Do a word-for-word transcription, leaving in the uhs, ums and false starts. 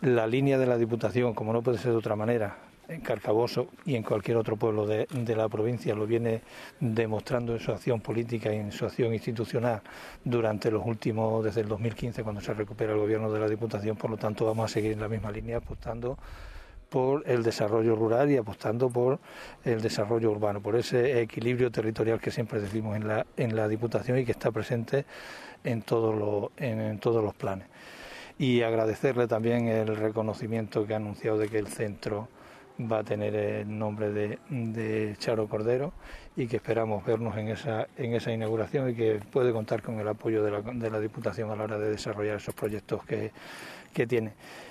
La línea de la Diputación, como no puede ser de otra manera, en Carcaboso y en cualquier otro pueblo de, de la provincia, lo viene demostrando en su acción política y en su acción institucional durante los últimos, desde el dos mil quince, cuando se recupera el gobierno de la Diputación. Por lo tanto, vamos a seguir en la misma línea, apostando por el desarrollo rural y apostando por el desarrollo urbano, por ese equilibrio territorial que siempre decimos en la, en la Diputación y que está presente en todos los, en, en todos los planes. Y agradecerle también el reconocimiento que ha anunciado de que el centro va a tener el nombre de, de Charo Cordero, y que esperamos vernos en esa, en esa inauguración, y que puede contar con el apoyo de la, de la Diputación a la hora de desarrollar esos proyectos que, que tiene.